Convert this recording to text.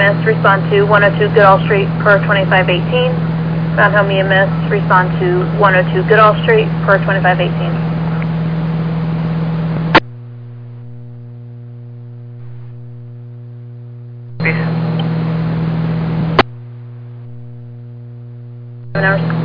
EMS, respond to 102 Goodall Street per 2518. Mount Home EMS, respond to 102 Goodall Street per 2518. Peace. 7 hours.